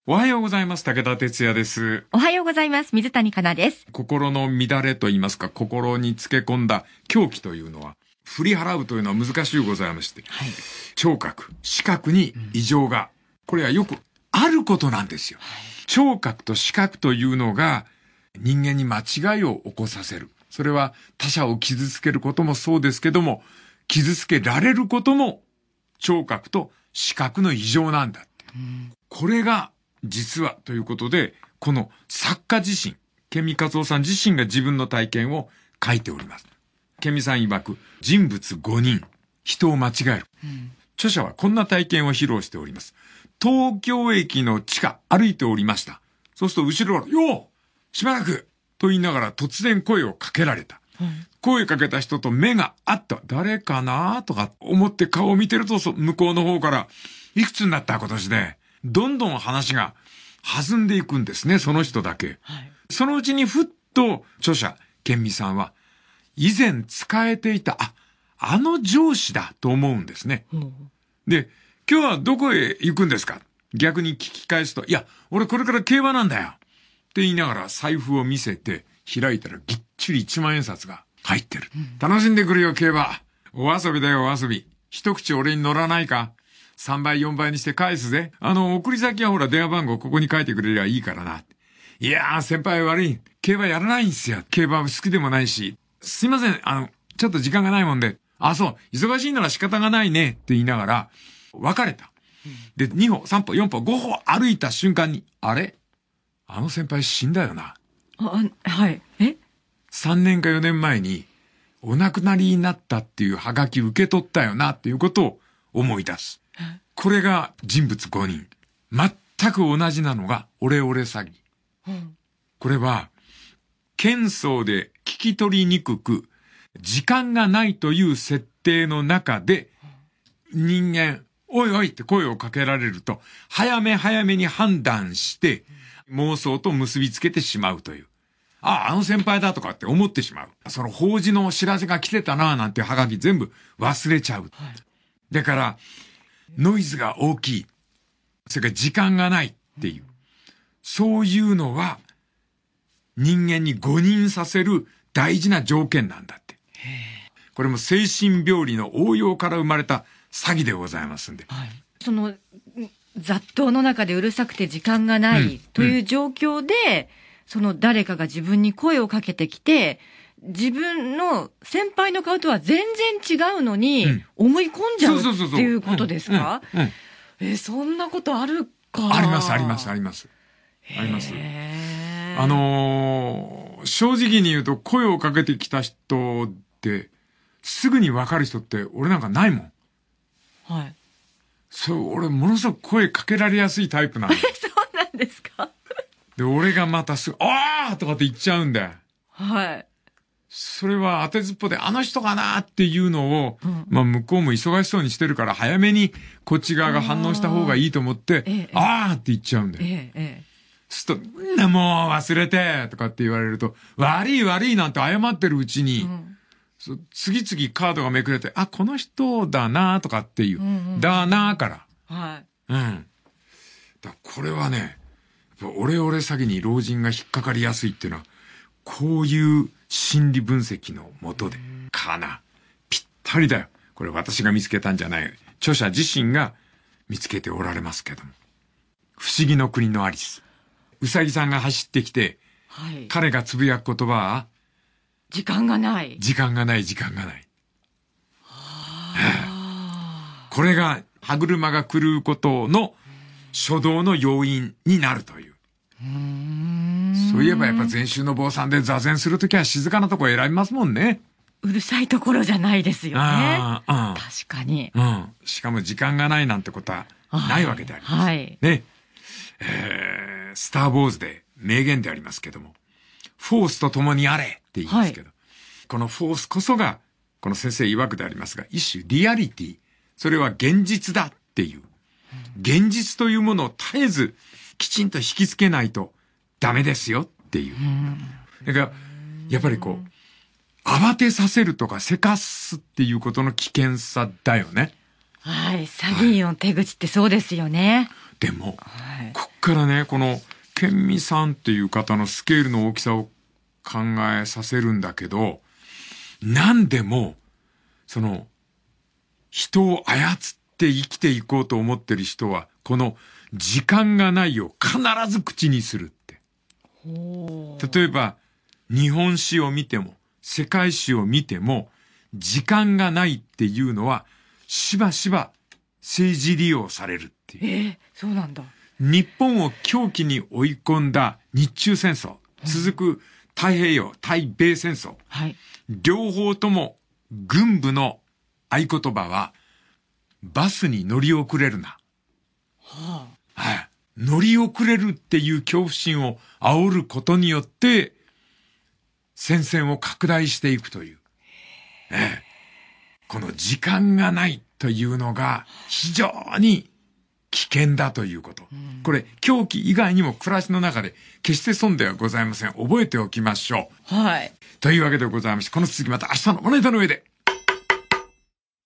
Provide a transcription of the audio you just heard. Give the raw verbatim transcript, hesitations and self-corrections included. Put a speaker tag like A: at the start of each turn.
A: おはようございます。武田哲也です。
B: おはようございます。水谷香奈です。
A: 心の乱れと言いますか、心につけ込んだ狂気というのは、振り払うというのは難しいございまして、はい、聴覚、視覚に異常が、うん、これはよくあることなんですよ。はい、聴覚と視覚というのが人間に間違いを起こさせる。それは他者を傷つけることもそうですけども、傷つけられることも聴覚と視覚の異常なんだって。うん、これが実はということで、この作家自身、ケンミカズオさん自身が自分の体験を書いております。ケンミさん曰く、人物ごにん、人を間違える。うん、著者はこんな体験を披露しております。東京駅の地下、歩いておりました。そうすると後ろから、ようしばらくと言いながら突然声をかけられた。うん、声かけた人と目が合った。誰かなとか思って顔を見てると、向こうの方から、いくつになった今年で、どんどん話が弾んでいくんですね、その人だけ。はい、そのうちにふっと著者、ケンミさんは、以前使えていた、あ、あの上司だと思うんですね。うん、で、今日はどこへ行くんですか？逆に聞き返すと、いや、俺これから競馬なんだよ。って言いながら財布を見せて開いたらぎっちりいちまんえん札が入ってる。うん、楽しんでくるよ、競馬。お遊びだよ、お遊び。一口俺に乗らないか？さんばいよんばいにして返すぜ。あの、送り先はほら電話番号ここに書いてくれりゃいいからな。いやー、先輩悪い。競馬やらないんすよ。競馬好きでもないし。すいません、あの、ちょっと時間がないもんで。あ、そう、忙しいなら仕方がないね。って言いながら、別れた。で、にほ、さんぽ、よんぽ、ごほ歩いた瞬間に、あれ？あの先輩死んだよな。
B: あ、はい。え？
A: さん 年かよねんまえに、お亡くなりになったっていうハガキ受け取ったよなっていうことを思い出す。これが人物ごにん。全く同じなのがオレオレ詐欺。うん、これは、堅壮で聞き取りにくく、時間がないという設定の中で、人間、おいおいって声をかけられると、早め早めに判断して、妄想と結びつけてしまうという。ああ、あの先輩だとかって思ってしまう。その法事の知らせが来てたなぁなんてハガキ全部忘れちゃう。はい、だから、ノイズが大きい。それから時間がないっていう。そういうのは人間に誤認させる大事な条件なんだって。これも精神病理の応用から生まれた詐欺でございますんで。はい、
B: その雑踏の中でうるさくて時間がないという状況で、うんうん、その誰かが自分に声をかけてきて、自分の先輩の顔とは全然違うのに思い込んじゃうっていうことですか？え、そんなことあるか？
A: あります、あります、あります。あります。あのー、正直に言うと声をかけてきた人ってすぐに分かる人って俺なんかないもん。はい。そう、俺ものすごく声かけられやすいタイプなんだ。
B: そうなんですか？
A: で、俺がまたすぐ、あーとかって言っちゃうんだよ。はい。それは当てずっぽであの人かなっていうのを、うん、まあ向こうも忙しそうにしてるから早めにこっち側が反応した方がいいと思って、ええ、あーって言っちゃうんだよ。ええ、そうすると、んなもう忘れてとかって言われると、悪い悪いなんて謝ってるうちに、うん、そ次々カードがめくれて、あ、この人だなとかっていう、うんうん、だなから。はい。うん。だこれはね、オレオレ詐欺に老人が引っかかりやすいっていうのは、こういう心理分析のもとで、かな。ぴったりだよ。これ私が見つけたんじゃない。著者自身が見つけておられますけども。不思議の国のアリス。うさぎさんが走ってきて、はい、彼がつぶやく言葉は、
B: 時間がない。
A: 時間がない、時間がない。はあ、これが歯車が狂うことの初動の要因になるという。うーん、そういえばやっぱ禅宗の坊さんで座禅するときは静かなとこ選びますもんね。
B: うるさいところじゃないですよね。あ、うん、確かに、
A: うん。しかも時間がないなんてことはないわけであります。はい。ね。えー、スター・ウォーズで名言でありますけども、フォースと共にあれって言いますけど、はい、このフォースこそが、この先生曰くでありますが、一種リアリティ。それは現実だっていう。現実というものを絶えずきちんと引きつけないとダメですよっていう。だから、やっぱりこう、慌てさせるとかせかすっていうことの危険さだよね。
B: はい。詐欺の手口ってそうですよね。
A: はい、 でも、
B: はい、
A: こっからね、この、ケンミさんっていう方のスケールの大きさを考えさせるんだけど、何でも、その、人を操って生きていこうと思ってる人は、この時間がないを必ず口にするって。例えば、日本史を見ても、世界史を見ても、時間がないっていうのは、しばしば政治利用されるっていう。
B: えー、そうなんだ。
A: 日本を狂気に追い込んだ日中戦争、続く太平洋、対米戦争、
B: はい、
A: 両方とも軍部の合言葉は、バスに乗り遅れるな。
B: は
A: あ、はい。乗り遅れるっていう恐怖心を煽ることによって、戦線を拡大していくという。ええ、この時間がないというのが非常に危険だということ。これ、狂気以外にも暮らしの中で決して損ではございません。覚えておきましょ
B: う。はい。
A: というわけでございまして、この続きまた明日のまな板の上で。